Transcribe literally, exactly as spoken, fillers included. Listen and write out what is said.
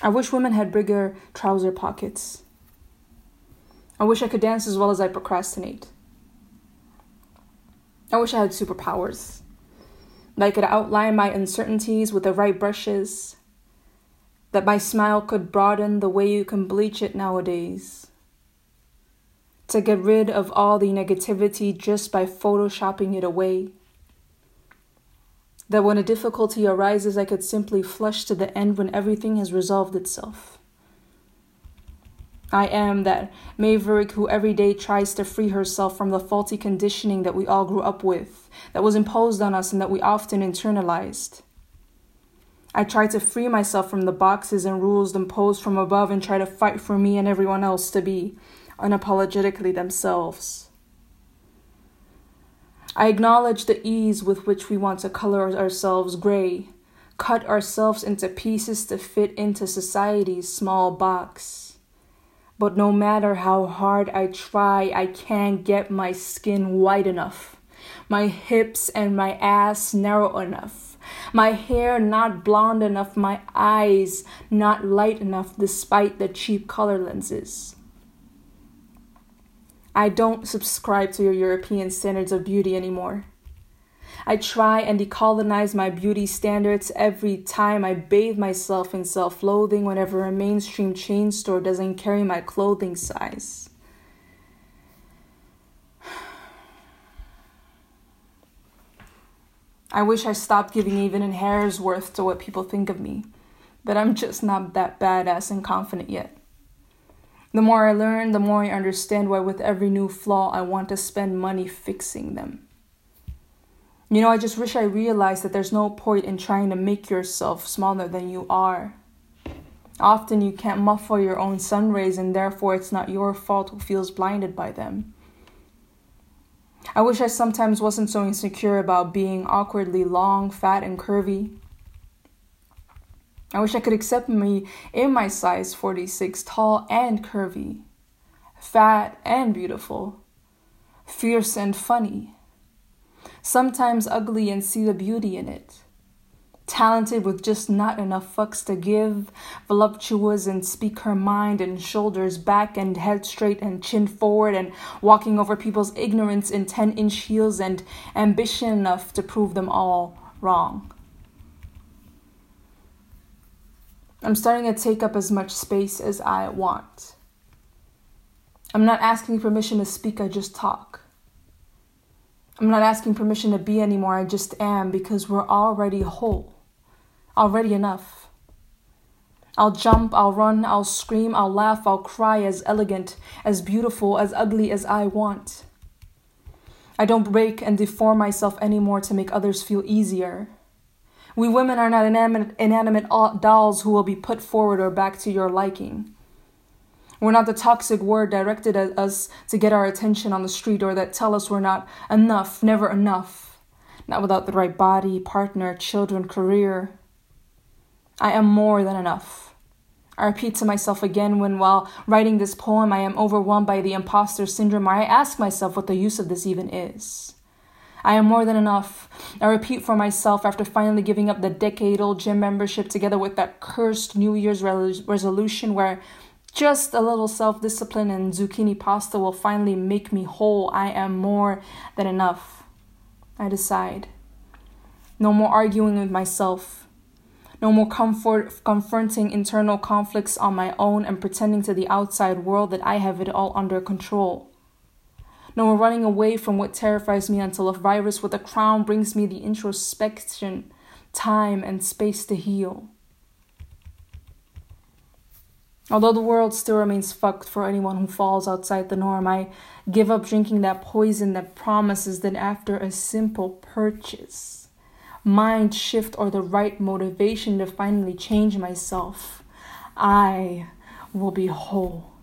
I wish women had bigger trouser pockets. I wish I could dance as well as I procrastinate. I wish I had superpowers. That I could outline my uncertainties with the right brushes. That my smile could broaden the way you can bleach it nowadays. To get rid of all the negativity just by photoshopping it away. That when a difficulty arises, I could simply flush to the end when everything has resolved itself. I am that maverick who every day tries to free herself from the faulty conditioning that we all grew up with, that was imposed on us and that we often internalized. I try to free myself from the boxes and rules imposed from above and try to fight for me and everyone else to be unapologetically themselves. I acknowledge the ease with which we want to color ourselves gray, cut ourselves into pieces to fit into society's small box. But no matter how hard I try, I can't get my skin white enough, my hips and my ass narrow enough, my hair not blonde enough, my eyes not light enough despite the cheap color lenses. I don't subscribe to your European standards of beauty anymore. I try and decolonize my beauty standards every time I bathe myself in self-loathing whenever a mainstream chain store doesn't carry my clothing size. I wish I stopped giving even an hair's worth to what people think of me, but I'm just not that badass and confident yet. The more I learn, the more I understand why with every new flaw I want to spend money fixing them. You know, I just wish I realized that there's no point in trying to make yourself smaller than you are. Often you can't muffle your own sun rays and therefore it's not your fault who feels blinded by them. I wish I sometimes wasn't so insecure about being awkwardly long, fat, and curvy. I wish I could accept me in my size forty-six, tall and curvy, fat and beautiful, fierce and funny, sometimes ugly and see the beauty in it, talented with just not enough fucks to give, voluptuous and speak her mind and shoulders back and head straight and chin forward and walking over people's ignorance in ten-inch heels and ambition enough to prove them all wrong. I'm starting to take up as much space as I want. I'm not asking permission to speak, I just talk. I'm not asking permission to be anymore, I just am, because we're already whole, already enough. I'll jump, I'll run, I'll scream, I'll laugh, I'll cry as elegant, as beautiful, as ugly as I want. I don't break and deform myself anymore to make others feel easier. We women are not inanimate, inanimate dolls who will be put forward or back to your liking. We're not the toxic word directed at us to get our attention on the street or that tell us we're not enough, never enough. Not without the right body, partner, children, career. I am more than enough. I repeat to myself again when while writing this poem I am overwhelmed by the imposter syndrome, or I ask myself what the use of this even is. I am more than enough. I repeat for myself after finally giving up the decade-old gym membership together with that cursed New Year's re- resolution where just a little self-discipline and zucchini pasta will finally make me whole. I am more than enough. I decide. No more arguing with myself. No more comfort confronting internal conflicts on my own and pretending to the outside world that I have it all under control. No more running away from what terrifies me until a virus with a crown brings me the introspection, time, and space to heal. Although the world still remains fucked for anyone who falls outside the norm, I give up drinking that poison that promises that after a simple purchase, mind shift, or the right motivation to finally change myself, I will be whole.